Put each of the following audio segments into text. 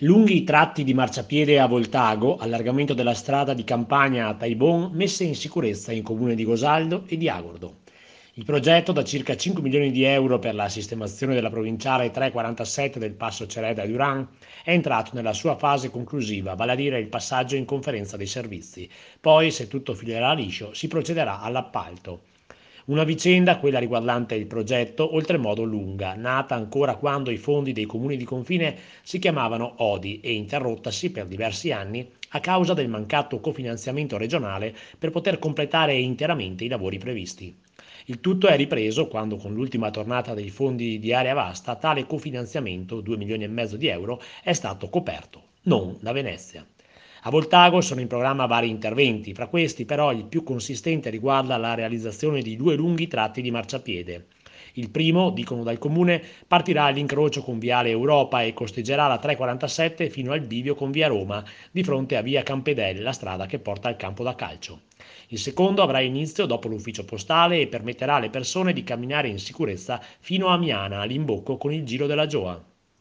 Lunghi tratti di marciapiede a Voltago, allargamento della strada di campagna a Taibon messe in sicurezza in comune di Gosaldo e di Agordo. Il progetto da circa 5 milioni di euro per la sistemazione della provinciale 347 del Passo Cereda a Duran è entrato nella sua fase conclusiva, vale a dire il passaggio in conferenza dei servizi. Poi, se tutto filerà liscio, si procederà all'appalto. Una vicenda, quella riguardante il progetto, oltremodo lunga, nata ancora quando i fondi dei comuni di confine si chiamavano ODI e interrottasi per diversi anni a causa del mancato cofinanziamento regionale per poter completare interamente i lavori previsti. Il tutto è ripreso quando con l'ultima tornata dei fondi di area vasta tale cofinanziamento, 2 milioni e mezzo di euro, è stato coperto, non da Venezia. A Voltago sono in programma vari interventi, fra questi però il più consistente riguarda la realizzazione di due lunghi tratti di marciapiede. Il primo, dicono dal comune, partirà all'incrocio con Viale Europa e costeggerà la 347 fino al bivio con Via Roma, di fronte a Via Campedelle, la strada che porta al campo da calcio. Il secondo avrà inizio dopo l'ufficio postale e permetterà alle persone di camminare in sicurezza fino a Miana, all'imbocco con il Giro della Gioa.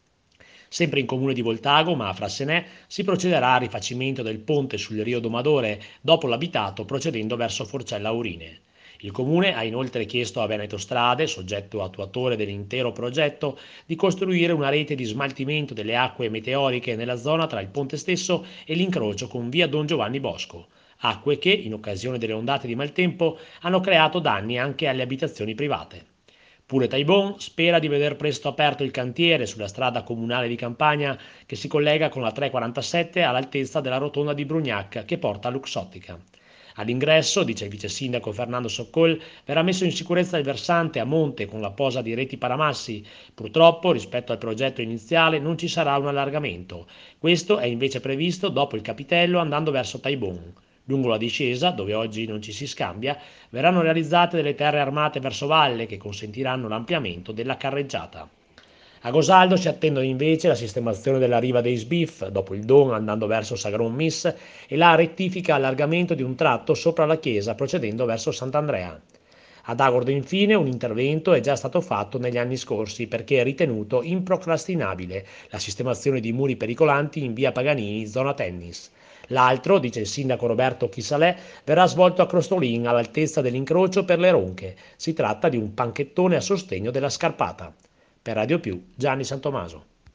Sempre in comune di Voltago, ma a Frassenè, si procederà al rifacimento del ponte sul Rio Domadore dopo l'abitato procedendo verso Forcella Aurine. Il comune ha inoltre chiesto a Veneto Strade, soggetto attuatore dell'intero progetto, di costruire una rete di smaltimento delle acque meteoriche nella zona tra il ponte stesso e l'incrocio con via Don Giovanni Bosco, acque che, in occasione delle ondate di maltempo, hanno creato danni anche alle abitazioni private. Pure Taibon spera di veder presto aperto il cantiere sulla strada comunale di campagna che si collega con la 347 all'altezza della rotonda di Brugnac che porta a Luxottica. All'ingresso, dice il vice sindaco Fernando Soccol, verrà messo in sicurezza il versante a monte con la posa di reti paramassi. Purtroppo, rispetto al progetto iniziale, non ci sarà un allargamento. Questo è invece previsto dopo il capitello andando verso Taibon. Lungo la discesa, dove oggi non ci si scambia, verranno realizzate delle terre armate verso valle che consentiranno l'ampliamento della carreggiata. A Gosaldo si attendono invece la sistemazione della riva dei Sbiff, dopo il Don andando verso Sagron Miss e la rettifica allargamento di un tratto sopra la chiesa procedendo verso Sant'Andrea. Ad Agordo infine un intervento è già stato fatto negli anni scorsi perché è ritenuto improcrastinabile la sistemazione di muri pericolanti in via Paganini, zona tennis. L'altro, dice il sindaco Roberto Chisalè, verrà svolto a Crostolin all'altezza dell'incrocio per le Ronche. Si tratta di un panchettone a sostegno della scarpata. Per Radio Più, Gianni Santomaso.